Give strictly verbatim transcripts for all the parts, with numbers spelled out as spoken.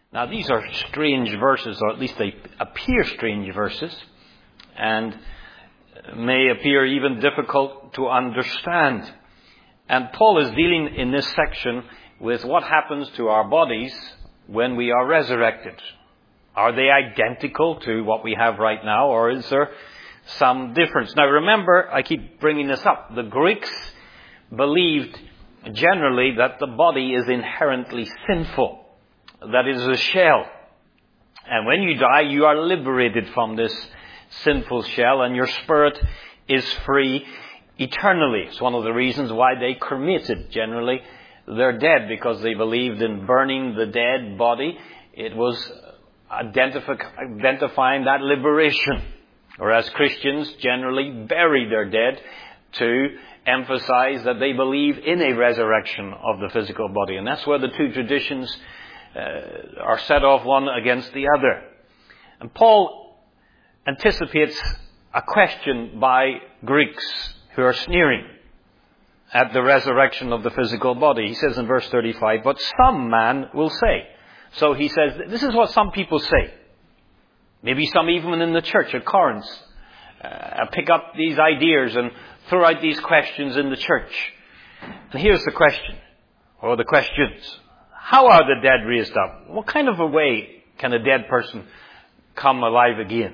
Now, these are strange verses, or at least they appear strange verses, and may appear even difficult to understand. And Paul is dealing in this section with what happens to our bodies when we are resurrected. Are they identical to what we have right now, or is there some difference? Now, remember, I keep bringing this up. The Greeks believed generally that the body is inherently sinful. That is a shell. And when you die, you are liberated from this sinful shell, and your spirit is free eternally. It's one of the reasons why they cremated generally their dead, because they believed in burning the dead body. It was identifi- identifying that liberation. Whereas Christians generally bury their dead to emphasize that they believe in a resurrection of the physical body. And that's where the two traditions uh, are set off one against the other. And Paul anticipates a question by Greeks who are sneering at the resurrection of the physical body. He says in verse thirty-five, but some man will say. So he says, this is what some people say. Maybe some even in the church at Corinth uh, pick up these ideas and throw out these questions in the church. And here's the question, or the questions. How are the dead raised up? What kind of a way can a dead person come alive again?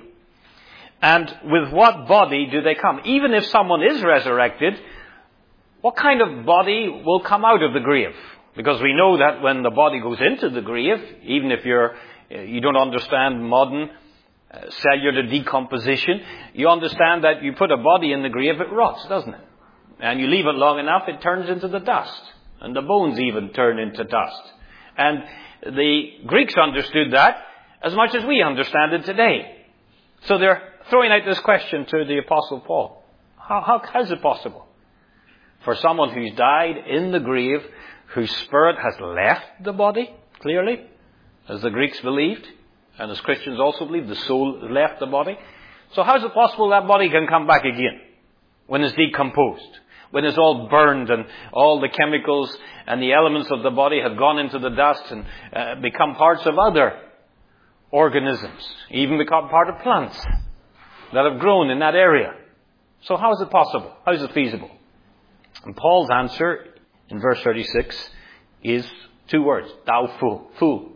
And with what body do they come? Even if someone is resurrected, what kind of body will come out of the grave? Because we know that when the body goes into the grave, even if you're, you don't understand modern uh, cellular decomposition, you understand that you put a body in the grave, it rots, doesn't it? And you leave it long enough, it turns into the dust. And the bones even turn into dust. And the Greeks understood that as much as we understand it today. So they're throwing out this question to the Apostle Paul. How, how, how is it possible for someone who's died in the grave, whose spirit has left the body, clearly, as the Greeks believed, and as Christians also believe, the soul left the body. So how is it possible that body can come back again when it's decomposed, when it's all burned and all the chemicals and the elements of the body have gone into the dust and uh, become parts of other organisms, even become part of plants that have grown in that area? So how is it possible? How is it feasible? And Paul's answer in verse thirty-six is two words. Thou fool. Fool.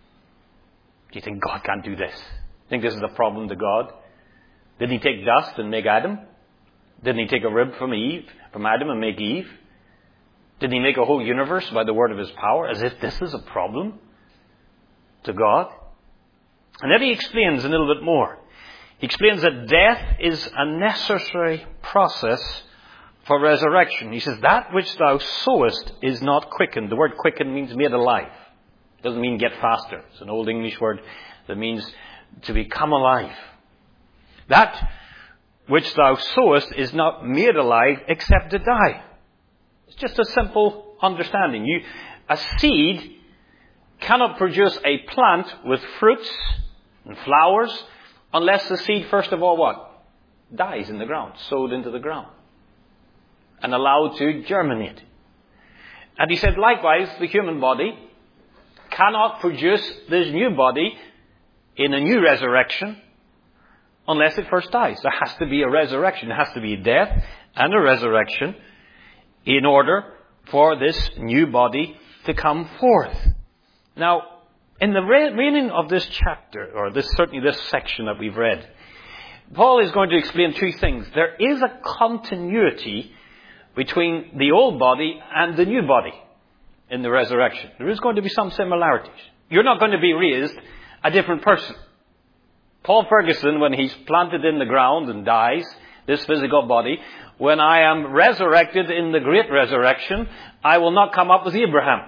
Do you think God can't do this? Think this is a problem to God? Didn't he take dust and make Adam? Didn't he take a rib from Eve, from Adam and make Eve? Didn't he make a whole universe by the word of his power? As if this is a problem to God? And then he explains a little bit more. He explains that death is a necessary process for resurrection. He says, that which thou sowest is not quickened. The word quicken means made alive. It doesn't mean get faster. It's an old English word that means to become alive. That which thou sowest is not made alive except to die. It's just a simple understanding. You, a seed cannot produce a plant with fruits and flowers unless the seed, first of all, what? Dies in the ground, sowed into the ground, and allowed to germinate. And he said, likewise, the human body cannot produce this new body in a new resurrection unless it first dies. There has to be a resurrection. There has to be a death and a resurrection in order for this new body to come forth. Now, in the reading of this chapter, or this certainly this section that we've read, Paul is going to explain two things. There is a continuity between the old body and the new body in the resurrection. There is going to be some similarities. You're not going to be raised a different person. Paul Ferguson, when he's planted in the ground and dies, this physical body, when I am resurrected in the great resurrection, I will not come up as Abraham.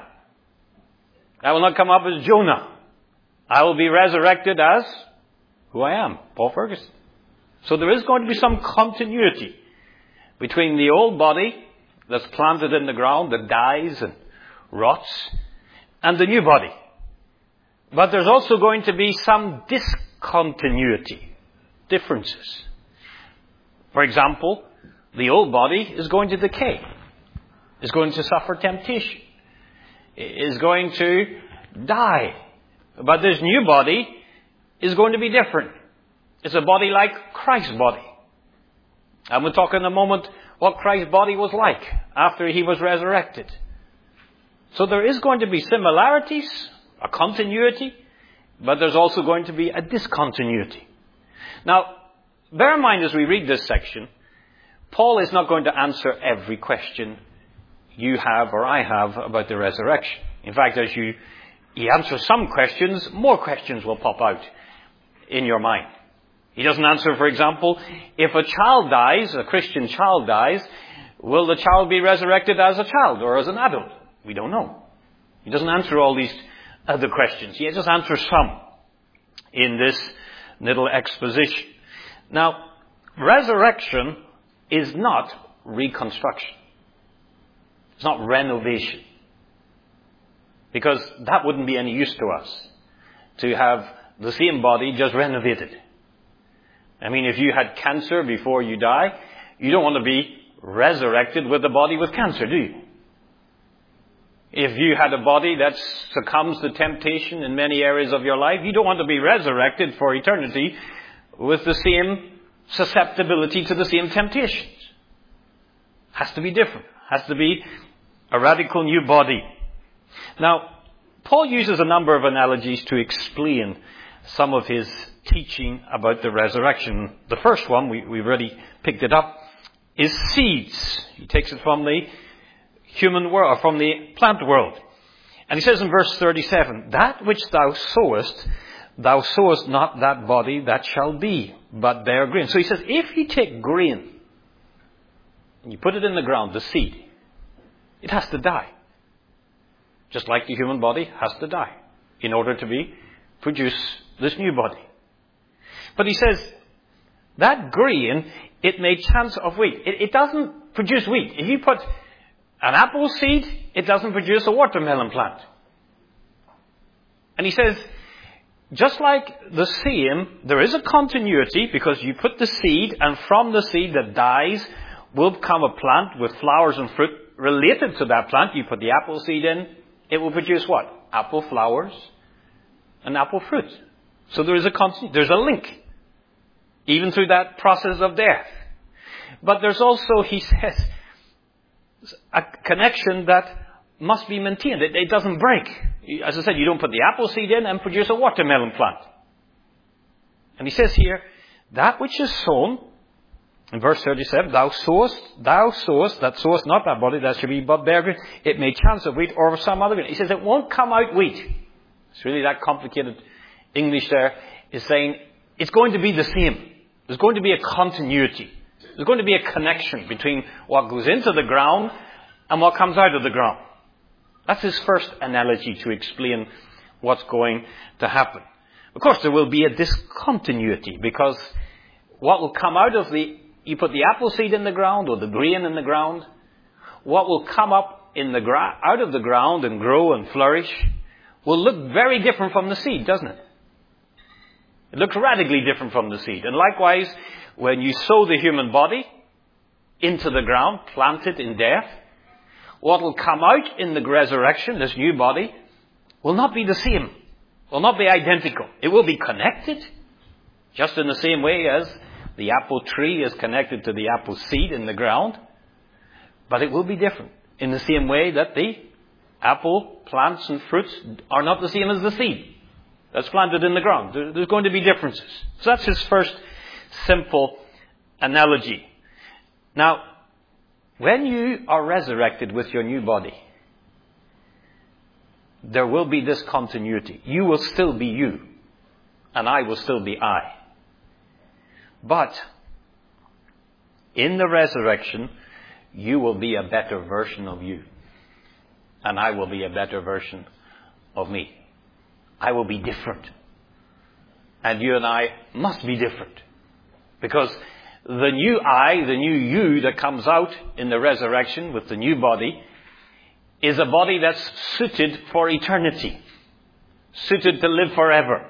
I will not come up as Jonah. I will be resurrected as who I am, Paul Ferguson. So there is going to be some continuity between the old body that's planted in the ground, that dies and rots, and the new body. But there's also going to be some discontinuity, differences. For example, the old body is going to decay, is going to suffer temptation, is going to die But this new body is going to be different. It's a body like Christ's body. And we'll talk in a moment what Christ's body was like after he was resurrected. So there is going to be similarities, a continuity, but there's also going to be a discontinuity. Now, bear in mind as we read this section, Paul is not going to answer every question you have or I have about the resurrection. In fact, as you he answers some questions, more questions will pop out in your mind. He doesn't answer, for example, if a child dies, a Christian child dies, will the child be resurrected as a child or as an adult? We don't know. He doesn't answer all these other questions. He just answers some in this little exposition. Now, resurrection is not reconstruction. It's not renovation. Because that wouldn't be any use to us, to have the same body just renovated. I mean, if you had cancer before you die, you don't want to be resurrected with a body with cancer, do you? If you had a body that succumbs to temptation in many areas of your life, you don't want to be resurrected for eternity with the same susceptibility to the same temptations. Has to be different. Has to be a radical new body. Now, Paul uses a number of analogies to explain some of his teaching about the resurrection. The first one, we, we've already picked it up, is seeds. He takes it from the human world, from the plant world. And he says in verse thirty-seven, that which thou sowest, thou sowest not that body that shall be, but bare grain. So he says, if you take grain, and you put it in the ground, the seed, it has to die. Just like the human body has to die in order to be, produce this new body. But he says, that grain, it may chance of wheat. It, it doesn't produce wheat. If you put an apple seed, it doesn't produce a watermelon plant. And he says, just like the same, there is a continuity because you put the seed and from the seed that dies will come a plant with flowers and fruit related to that plant. You put the apple seed in, it will produce what? Apple flowers and apple fruit. So there is a continuity, there's a link, even through that process of death. But there's also, he says, a connection that must be maintained. It, it doesn't break. As I said, you don't put the apple seed in and produce a watermelon plant. And he says here, that which is sown, in verse thirty-seven, thou sowest, thou sowest, that sowest not that body, that should be but bare grain. It may chance of wheat or of some other grain. He says it won't come out wheat. It's really that complicated English there, is saying it's going to be the same. There's going to be a continuity. There's going to be a connection between what goes into the ground and what comes out of the ground. That's his first analogy to explain what's going to happen. Of course, there will be a discontinuity because what will come out of the, you put the apple seed in the ground or the grain in the ground, what will come up in the gra- out of the ground and grow and flourish will look very different from the seed, doesn't it? It looks radically different from the seed. And likewise, when you sow the human body into the ground, plant it in death, what will come out in the resurrection, this new body, will not be the same, will not be identical. It will be connected, just in the same way as the apple tree is connected to the apple seed in the ground, but it will be different in the same way that the apple plants and fruits are not the same as the seed that's planted in the ground. There's going to be differences. So that's his first simple analogy. Now, when you are resurrected with your new body, there will be this continuity. You will still be you, and I will still be I. But in the resurrection, you will be a better version of you. And I will be a better version of me. I will be different. And you and I must be different. Because the new I, the new you that comes out in the resurrection with the new body, is a body that's suited for eternity. Suited to live forever.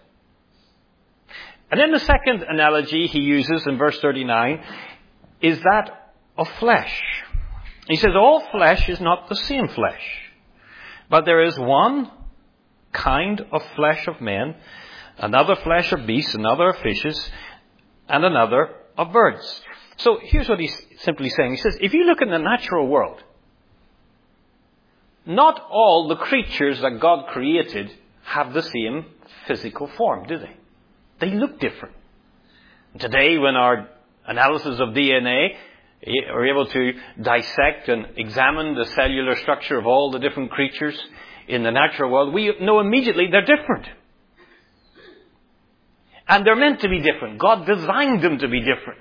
And then the second analogy he uses in verse thirty-nine is that of flesh. He says all flesh is not the same flesh, but there is one kind of flesh of men, another flesh of beasts, another of fishes, and another of birds. So here's what he's simply saying. He says, if you look in the natural world, not all the creatures that God created have the same physical form, do they? They look different. Today, when our analysis of D N A are able to dissect and examine the cellular structure of all the different creatures in the natural world, we know immediately they're different. And they're meant to be different. God designed them to be different.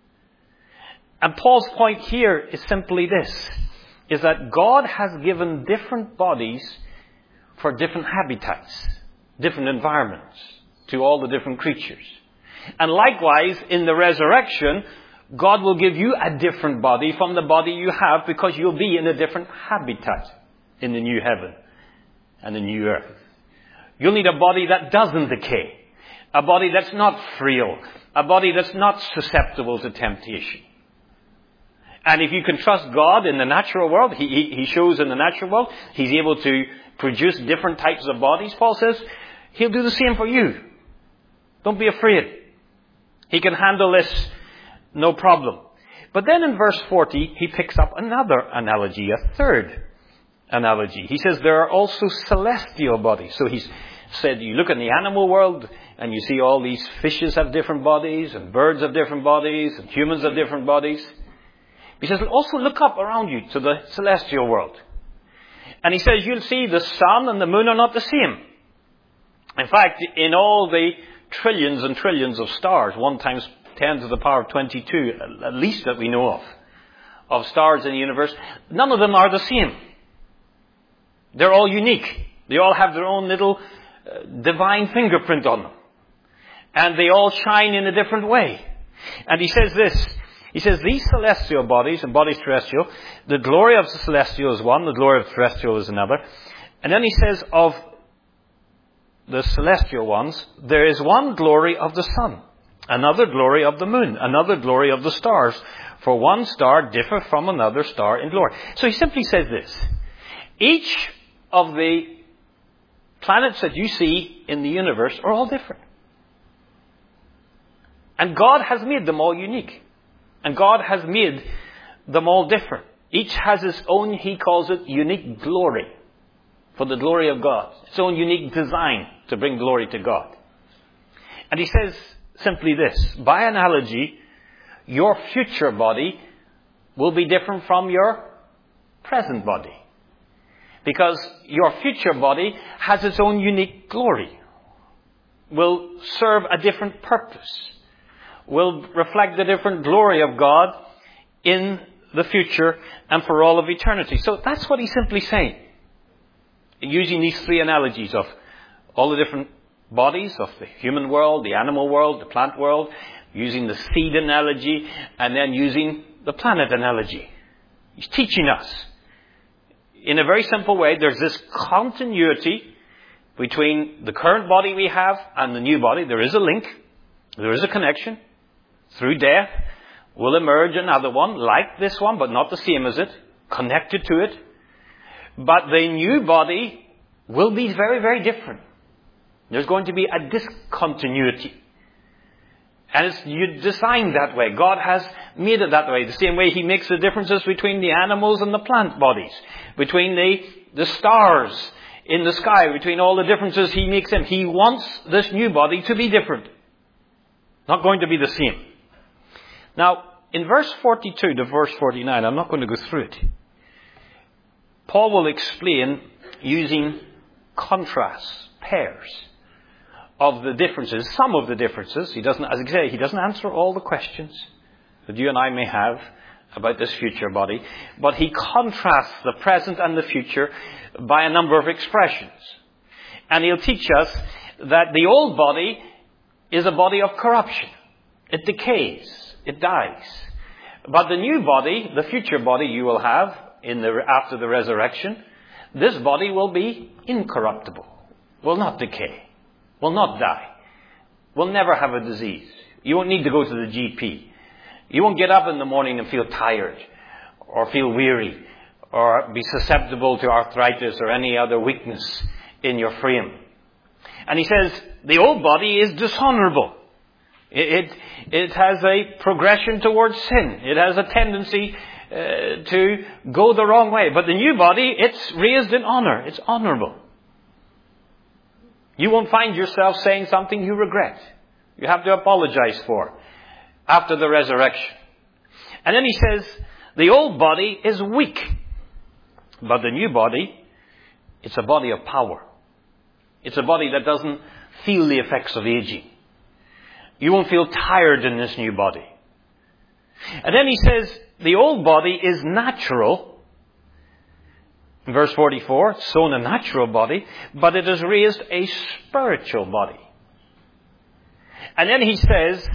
And Paul's point here is simply this, is that God has given different bodies for different habitats, different environments to all the different creatures. And likewise, in the resurrection, God will give you a different body from the body you have because you'll be in a different habitat in the new heaven and the new earth. You'll need a body that doesn't decay, a body that's not frail, a body that's not susceptible to temptation. And if you can trust God in the natural world, he, he, he shows in the natural world, He's able to produce different types of bodies. Paul says, He'll do the same for you. Don't be afraid. He can handle this, no problem. But then in verse forty, he picks up another analogy, a third analogy. He says there are also celestial bodies. So he's said, you look in the animal world and you see all these fishes have different bodies and birds have different bodies and humans have different bodies. He says, also look up around you to the celestial world. And he says, you'll see the sun and the moon are not the same. In fact, in all the trillions and trillions of stars, one times ten to the power of twenty-two, at least that we know of, of stars in the universe, none of them are the same. They're all unique. They all have their own little uh, divine fingerprint on them. And they all shine in a different way. And he says this, he says these celestial bodies and bodies terrestrial, the glory of the celestial is one, the glory of the terrestrial is another. And then he says of the celestial ones, there is one glory of the sun, another glory of the moon, another glory of the stars. For one star differeth from another star in glory. So he simply says this. Each of the planets that you see in the universe are all different. And God has made them all unique. And God has made them all different. Each has its own, he calls it, unique glory. For the glory of God. Its own unique design to bring glory to God. And he says simply this. By analogy, your future body will be different from your present body. Because your future body has its own unique glory. Will serve a different purpose. Will reflect the different glory of God in the future and for all of eternity. So that's what he's simply saying. Using these three analogies of all the different bodies of the human world, the animal world, the plant world, using the seed analogy, and then using the planet analogy. He's teaching us. In a very simple way, there's this continuity between the current body we have and the new body. There is a link. There is a connection. Through death will emerge another one like this one, but not the same as it, connected to it. But the new body will be very, very different. There's going to be a discontinuity. And it's designed that way. God has made it that way. The same way He makes the differences between the animals and the plant bodies. Between the, the stars in the sky. Between all the differences He makes them. He wants this new body to be different. Not going to be the same. Now, in verse forty-two to verse forty-nine, I'm not going to go through it. Paul will explain using contrasts, pairs of the differences, some of the differences. He doesn't, as I say, he doesn't answer all the questions that you and I may have about this future body, but he contrasts the present and the future by a number of expressions. And he'll teach us that the old body is a body of corruption. It decays. It dies. But the new body, the future body you will have in the, after the resurrection, this body will be incorruptible, will not decay, will not die, will never have a disease. You won't need to go to the G P. You won't get up in the morning and feel tired or feel weary or be susceptible to arthritis or any other weakness in your frame. And he says, the old body is dishonorable. It, it, it has a progression towards sin. It has a tendency uh, to go the wrong way. But the new body, it's raised in honor. It's honorable. You won't find yourself saying something you regret. You have to apologize for after the resurrection. And then he says, the old body is weak. But the new body, it's a body of power. It's a body that doesn't feel the effects of aging. You won't feel tired in this new body. And then he says, the old body is natural. In verse forty-four, it's sown a natural body, but it has raised a spiritual body. And then he says,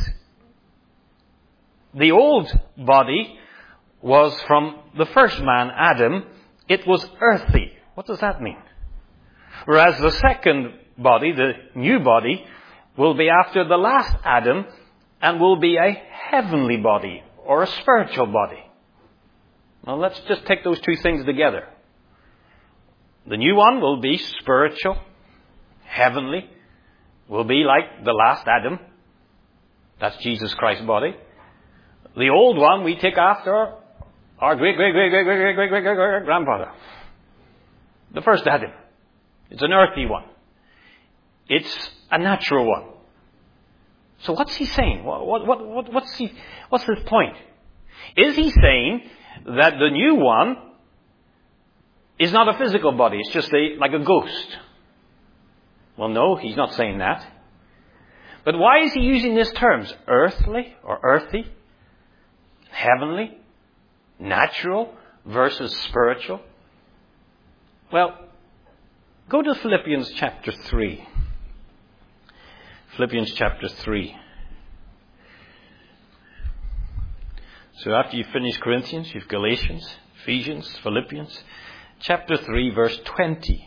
the old body was from the first man, Adam. It was earthy. What does that mean? Whereas the second body, the new body, will be after the last Adam and will be a heavenly body or a spiritual body. Now let's just take those two things together. The new one will be spiritual, heavenly, will be like the last Adam. That's Jesus Christ's body. The old one we take after our great, great, great, great, great, great, great, great, great, great grandfather. The first Adam. It's an earthy one. It's a natural one. So what's he saying? What, what, what, what's he, what's his point? Is he saying that the new one is not a physical body? It's just a, like a ghost. Well, no, he's not saying that. But why is he using these terms? Earthly or earthy? Heavenly? Natural versus spiritual? Well, go to Philippians chapter three. Philippians chapter three. So after you finish Corinthians, you've Galatians, Ephesians, Philippians. Chapter three, verse twenty.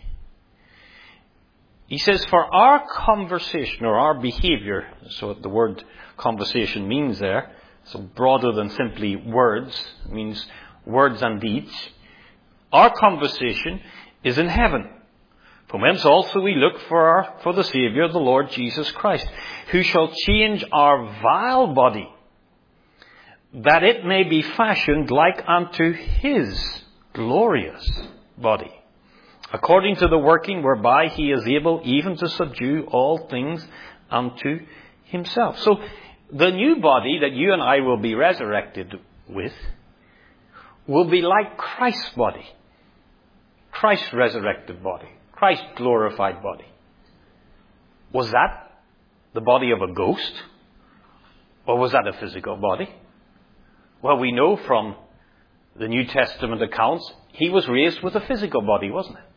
He says, for our conversation or our behavior, so what the word conversation means there, so broader than simply words, it means words and deeds. Our conversation is in heaven, from whence also we look for our, for the Saviour, the Lord Jesus Christ, who shall change our vile body, that it may be fashioned like unto his glorious body, according to the working whereby he is able even to subdue all things unto himself. So the new body that you and I will be resurrected with will be like Christ's body. Christ's resurrected body. Christ's glorified body. Was that the body of a ghost? Or was that a physical body? Well, we know from the New Testament accounts, he was raised with a physical body, wasn't it?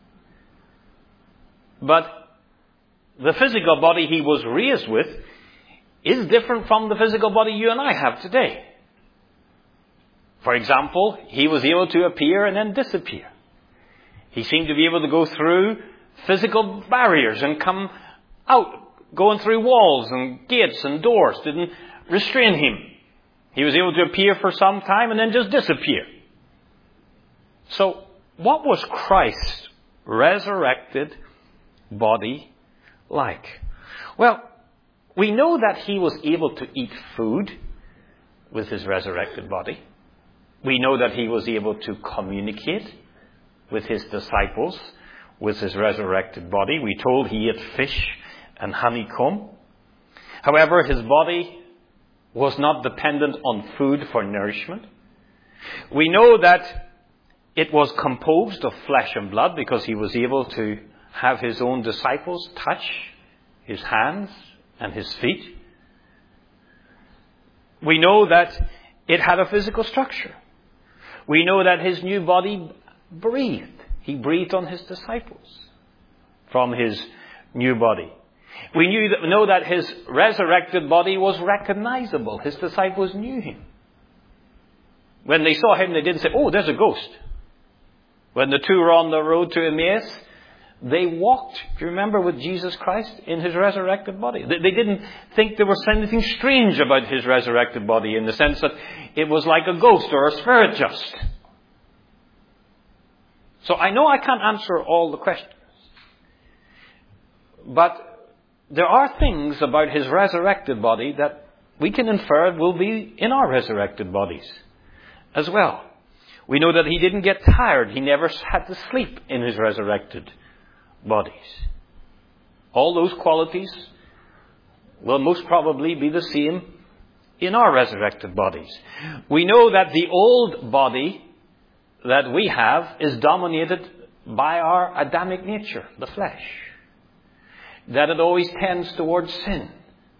But the physical body he was raised with is different from the physical body you and I have today. For example, he was able to appear and then disappear. He seemed to be able to go through physical barriers and come out, going through walls and gates and doors. Didn't restrain him. He was able to appear for some time and then just disappear. So, what was Christ's resurrected body like? Well, we know that he was able to eat food with his resurrected body. We know that he was able to communicate with his disciples with his resurrected body. We told he ate fish and honeycomb. However, his body was not dependent on food for nourishment. We know that it was composed of flesh and blood because he was able to have his own disciples touch his hands and his feet. We know that it had a physical structure. We know that his new body breathed. He breathed on his disciples from his new body. We knew that, know that his resurrected body was recognizable. His disciples knew him. When they saw him, they didn't say, oh, there's a ghost. When the two were on the road to Emmaus, they walked, do you remember, with Jesus Christ in his resurrected body. They, they didn't think there was anything strange about his resurrected body in the sense that it was like a ghost or a spirit just. So I know I can't answer all the questions. But there are things about his resurrected body that we can infer will be in our resurrected bodies as well. We know that he didn't get tired. He never had to sleep in his resurrected bodies. All those qualities will most probably be the same in our resurrected bodies. We know that the old body that we have is dominated by our Adamic nature, the flesh. That it always tends towards sin.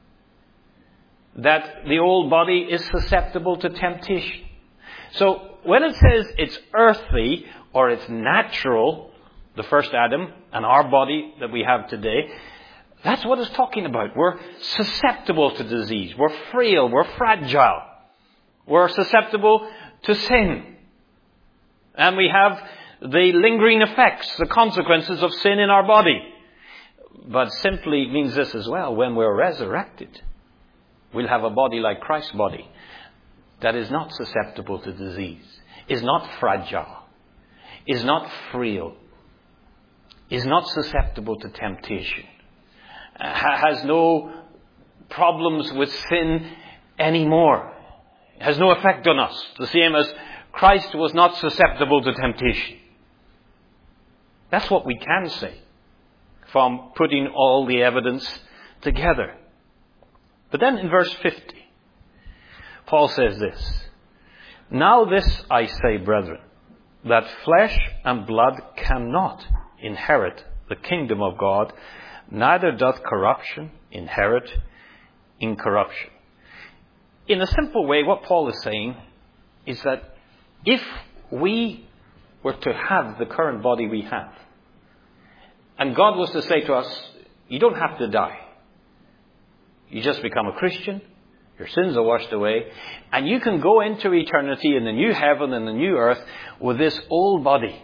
That the old body is susceptible to temptation. So when it says it's earthly or it's natural, the first Adam and our body that we have today, that's what it's talking about. We're susceptible to disease. We're frail. We're fragile. We're susceptible to sin. And we have the lingering effects, the consequences of sin in our body. But simply means this as well. When we're resurrected, we'll have a body like Christ's body that is not susceptible to disease, is not fragile, is not frail, is not susceptible to temptation, has no problems with sin anymore, has no effect on us, the same as Christ was not susceptible to temptation. That's what we can say from putting all the evidence together. But then in verse fifty, Paul says this, "Now this I say, brethren, that flesh and blood cannot inherit the kingdom of God, neither doth corruption inherit incorruption." In a simple way, what Paul is saying is that if we were to have the current body we have, and God was to say to us, you don't have to die. You just become a Christian, your sins are washed away, and you can go into eternity in the new heaven and the new earth with this old body.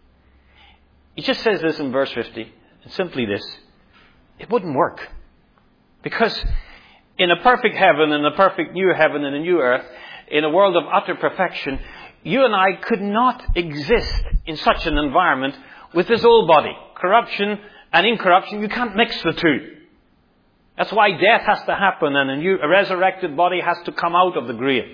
He just says this in verse fifty, and simply this, it wouldn't work. Because in a perfect heaven and a perfect new heaven and a new earth, in a world of utter perfection, you and I could not exist in such an environment with this old body. Corruption and incorruption, you can't mix the two. That's why death has to happen and a new, a resurrected body has to come out of the grave.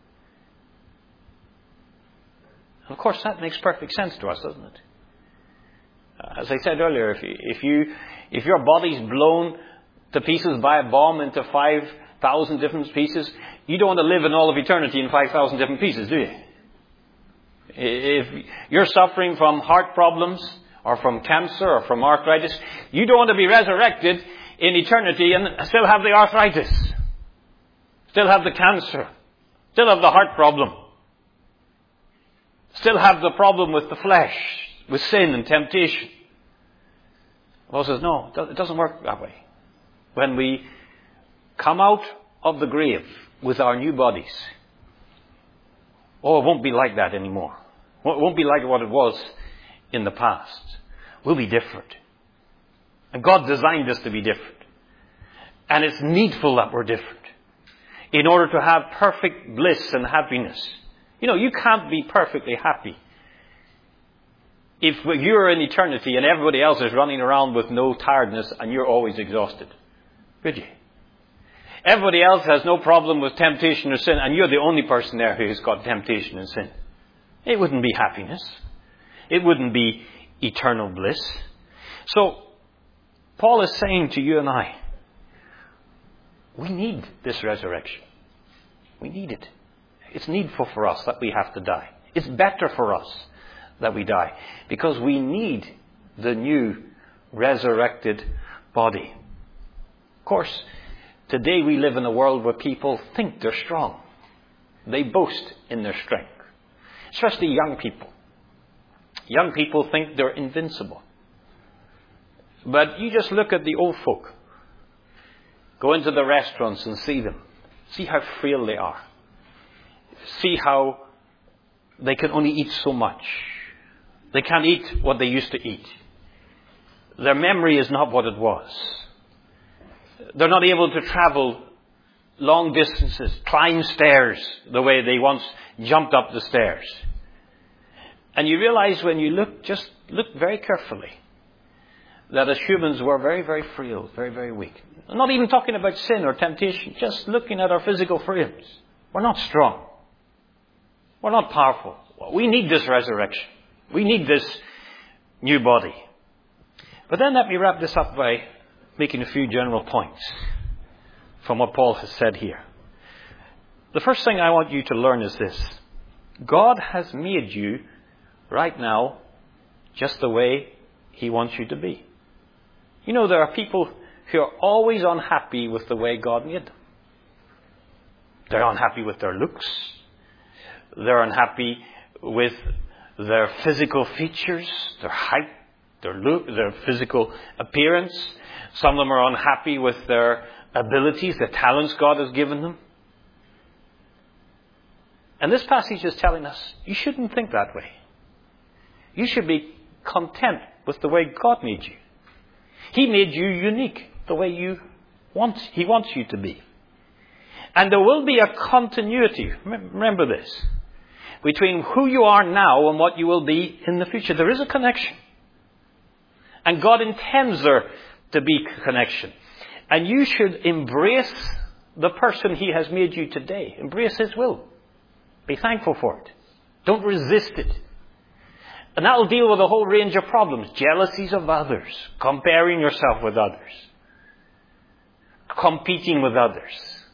And of course, that makes perfect sense to us, doesn't it? As I said earlier, if you, if you, if your body's blown to pieces by a bomb into five thousand different pieces, you don't want to live in all of eternity in five thousand different pieces, do you? If you're suffering from heart problems, or from cancer, or from arthritis, you don't want to be resurrected in eternity and still have the arthritis, still have the cancer, still have the heart problem, still have the problem with the flesh, with sin and temptation. Paul says, no, it doesn't work that way. When we come out of the grave with our new bodies, oh, it won't be like that anymore. It won't be like what it was in the past. We'll be different. And God designed us to be different. And it's needful that we're different in order to have perfect bliss and happiness. You know, you can't be perfectly happy if you're in eternity and everybody else is running around with no tiredness and you're always exhausted. Could you? Everybody else has no problem with temptation or sin and you're the only person there who has got temptation and sin. It wouldn't be happiness. It wouldn't be eternal bliss. So, Paul is saying to you and I, we need this resurrection. We need it. It's needful for us that we have to die. It's better for us that we die because we need the new resurrected body. Of course, today we live in a world where people think they're strong. They boast in their strength. Especially young people. Young people think they're invincible. But you just look at the old folk. Go into the restaurants and see them. See how frail they are. See how they can only eat so much. They can't eat what they used to eat. Their memory is not what it was. They're not able to travel long distances, climb stairs the way they once jumped up the stairs. And you realize when you look, just look very carefully, that as humans we're very, very frail, very, very weak. I'm not even talking about sin or temptation, just looking at our physical frames. We're not strong. We're not powerful. We need this resurrection. We need this new body. But then let me wrap this up by making a few general points from what Paul has said here. The first thing I want you to learn is this. God has made you right now just the way He wants you to be. You know, there are people who are always unhappy with the way God made them. They're unhappy with their looks. They're unhappy with their physical features, their height, their look, their physical appearance. Some of them are unhappy with their abilities, the talents God has given them. And this passage is telling us, you shouldn't think that way. You should be content with the way God made you. He made you unique, the way you want, He wants you to be. And there will be a continuity, remember this, between who you are now and what you will be in the future. There is a connection. And God intends there to be a connection. And you should embrace the person He has made you today. Embrace His will. Be thankful for it. Don't resist it. And that will deal with a whole range of problems. Jealousies of others. Comparing yourself with others. Competing with others.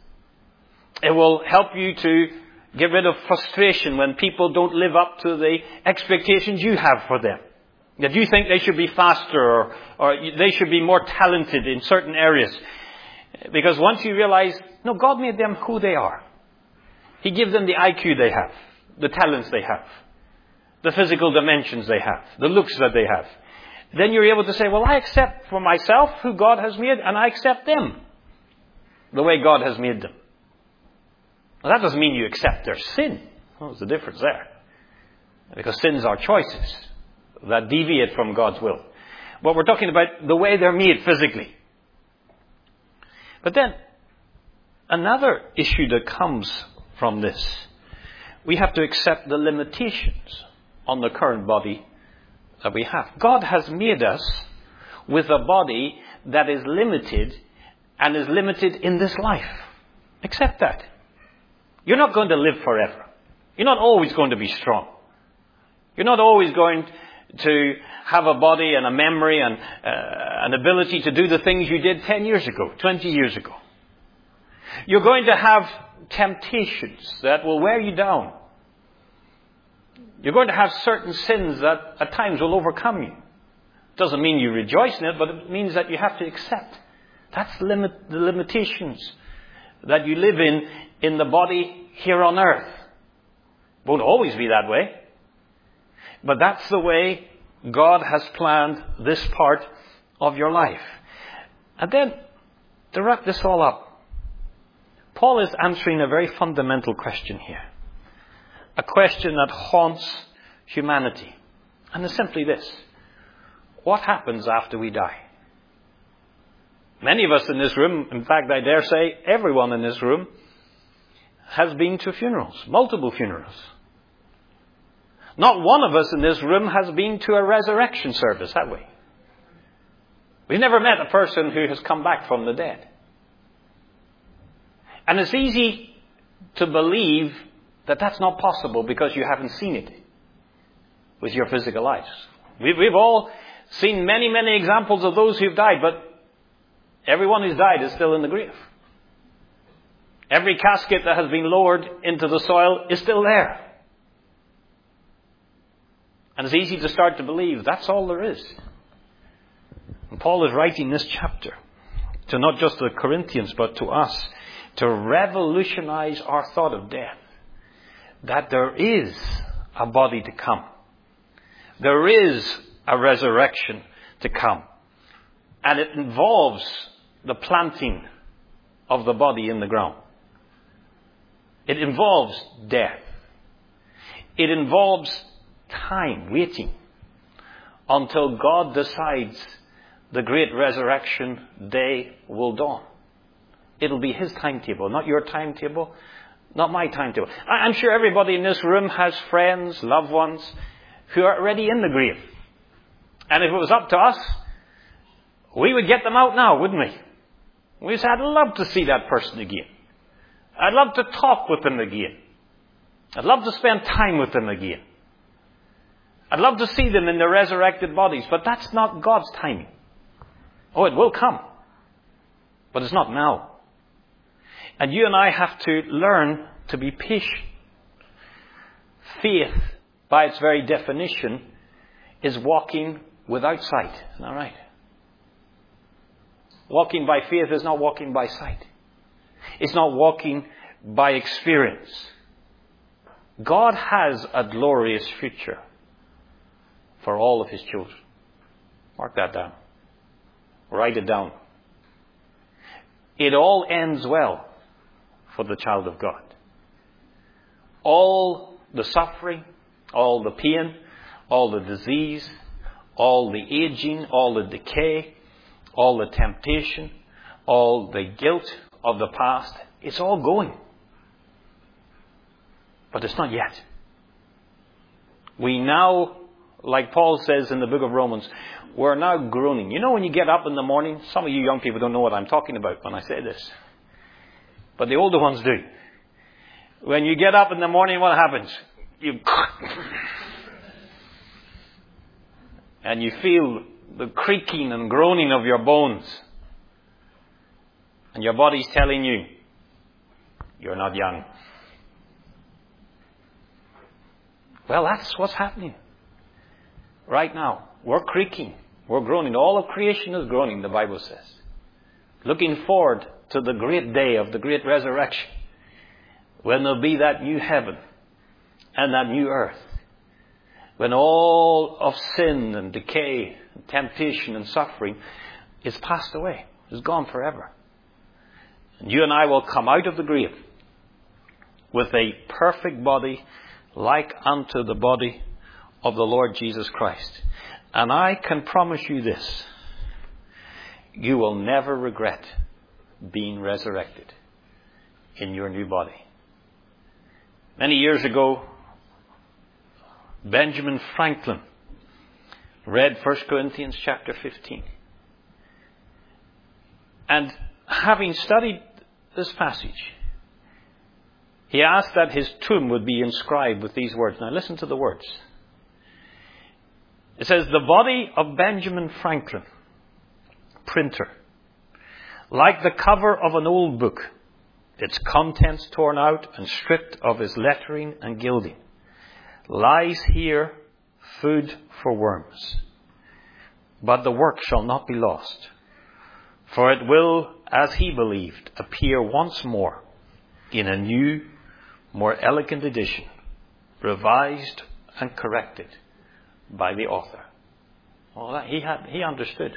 It will help you to get rid of frustration when people don't live up to the expectations you have for them. That you think they should be faster or, or they should be more talented in certain areas. Because once you realize, no, God made them who they are. He gives them the I Q they have, the talents they have, the physical dimensions they have, the looks that they have. Then you're able to say, well, I accept for myself who God has made, and I accept them the way God has made them. Well, that doesn't mean you accept their sin. Well, there's a difference there. Because sins are choices that deviate from God's will. But we're talking about the way they're made physically. But then, another issue that comes from this, we have to accept the limitations on the current body that we have. God has made us with a body that is limited and is limited in this life. Accept that. You're not going to live forever. You're not always going to be strong. You're not always going to have a body and a memory and uh, an ability to do the things you did ten years ago, twenty years ago. You're going to have temptations that will wear you down. You're going to have certain sins that at times will overcome you. Doesn't mean you rejoice in it, but it means that you have to accept. That's limit, the limitations that you live in, in the body here on earth. Won't always be that way. But that's the way God has planned this part of your life. And then, to wrap this all up, Paul is answering a very fundamental question here. A question that haunts humanity. And it's simply this. What happens after we die? Many of us in this room, in fact I dare say everyone in this room, has been to funerals, multiple funerals. Not one of us in this room has been to a resurrection service, have we? We've never met a person who has come back from the dead. And it's easy to believe that that's not possible because you haven't seen it with your physical eyes. We've, we've all seen many, many examples of those who've died, but everyone who's died is still in the grave. Every casket that has been lowered into the soil is still there. And it's easy to start to believe that's all there is. And Paul is writing this chapter to not just the Corinthians, but to us, to revolutionize our thought of death. That there is a body to come. There is a resurrection to come. And it involves the planting of the body in the ground. It involves death. It involves time, waiting, until God decides the great resurrection day will dawn. It'll be His timetable, not your timetable, not my timetable. I'm sure everybody in this room has friends, loved ones, who are already in the grave. And if it was up to us, we would get them out now, wouldn't we? We say, I'd love to see that person again. I'd love to talk with them again. I'd love to spend time with them again. I'd love to see them in their resurrected bodies, but that's not God's timing. Oh, it will come, but it's not now. And you and I have to learn to be patient. Faith, by its very definition, is walking without sight. Isn't that right? Walking by faith is not walking by sight. It's not walking by experience. God has a glorious future for all of His children. Mark that down. Write it down. It all ends well for the child of God. All the suffering, all the pain, all the disease, all the aging, all the decay, all the temptation, all the guilt of the past, it's all going. But it's not yet. We now, like Paul says in the book of Romans, we're now groaning. You know when you get up in the morning, some of you young people don't know what I'm talking about when I say this. But the older ones do. When you get up in the morning, what happens? You and you feel the creaking and groaning of your bones. And your body's telling you, you're not young. Well, that's what's happening right now. We're creaking. We're groaning. All of creation is groaning, the Bible says. Looking forward to the great day of the great resurrection, when there'll be that new heaven and that new earth, when all of sin and decay and temptation and suffering is passed away, is gone forever. And you and I will come out of the grave with a perfect body like unto the body of the Lord Jesus Christ. And I can promise you this: you will never regret being resurrected in your new body. Many years ago, Benjamin Franklin read First Corinthians chapter fifteen. And having studied this passage, he asked that his tomb would be inscribed with these words. Now listen to the words. It says, "The body of Benjamin Franklin, printer, like the cover of an old book, its contents torn out and stripped of its lettering and gilding, lies here food for worms. But the work shall not be lost, for it will, as he believed, appear once more in a new, more elegant edition, revised and corrected by the author." Well, that, he had, he understood.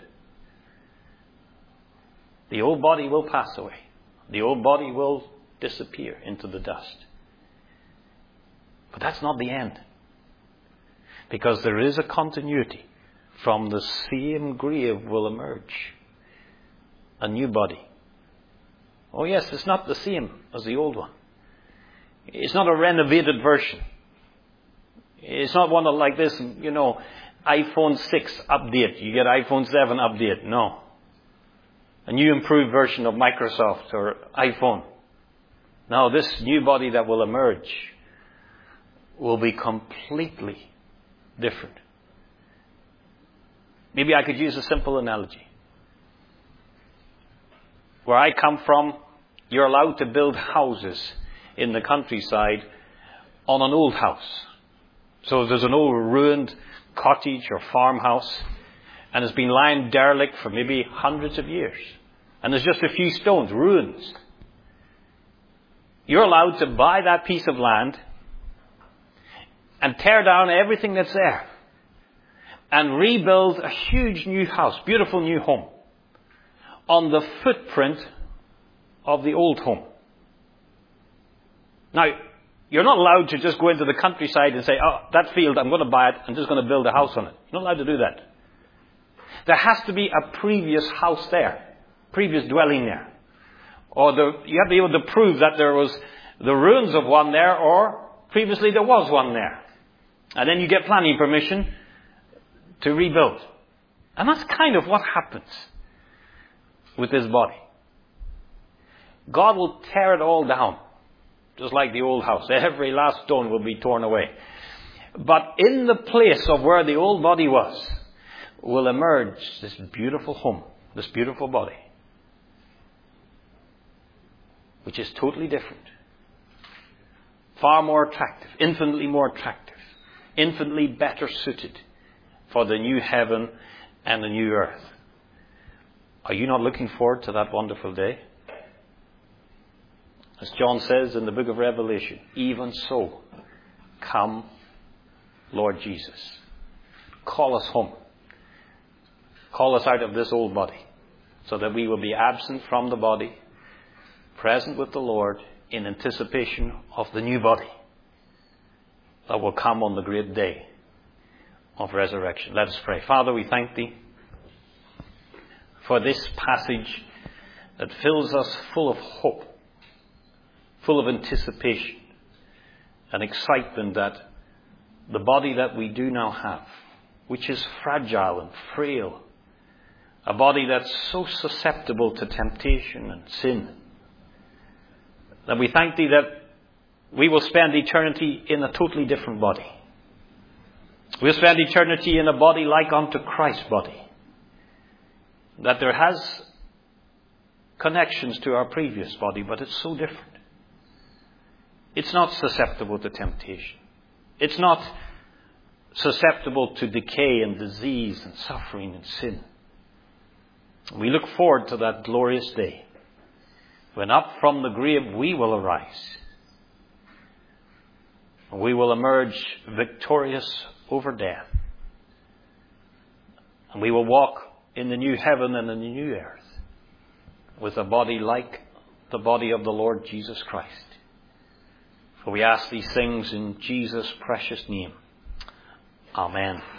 The old body will pass away. The old body will disappear into the dust. But that's not the end. Because there is a continuity. From the same grave will emerge a new body. Oh yes, it's not the same as the old one. It's not a renovated version. It's not one of like this, you know, iPhone six update. You get iPhone seven update. No. A new improved version of Microsoft or iPhone. Now this new body that will emerge will be completely different. Maybe I could use a simple analogy. Where I come from, you're allowed to build houses in the countryside on an old house. So there's an old ruined cottage or farmhouse, and it's been lying derelict for maybe hundreds of years. And there's just a few stones, ruins. You're allowed to buy that piece of land and tear down everything that's there and rebuild a huge new house, beautiful new home, on the footprint of the old home. Now, you're not allowed to just go into the countryside and say, oh, that field, I'm going to buy it, I'm just going to build a house on it. You're not allowed to do that. There has to be a previous house there, previous dwelling there. Or the, you have to be able to prove that there was the ruins of one there, or previously there was one there. And then you get planning permission to rebuild. And that's kind of what happens with this body. God will tear it all down, just like the old house. Every last stone will be torn away. But in the place of where the old body was, will emerge this beautiful home, this beautiful body, which is totally different. Far more attractive, infinitely more attractive, infinitely better suited for the new heaven and the new earth. Are you not looking forward to that wonderful day? As John says in the book of Revelation, even so, come, Lord Jesus. Call us home. Call us out of this old body, so that we will be absent from the body, present with the Lord in anticipation of the new body that will come on the great day of resurrection. Let us pray. Father, we thank Thee for this passage that fills us full of hope, full of anticipation and excitement that the body that we do now have, which is fragile and frail, a body that's so susceptible to temptation and sin, that we thank Thee that we will spend eternity in a totally different body. We'll spend eternity in a body like unto Christ's body, that there has connections to our previous body, but it's so different. It's not susceptible to temptation. It's not susceptible to decay and disease and suffering and sin. We look forward to that glorious day when up from the grave we will arise. We will emerge victorious over death. And we will walk in the new heaven and in the new earth with a body like the body of the Lord Jesus Christ. For we ask these things in Jesus' precious name. Amen.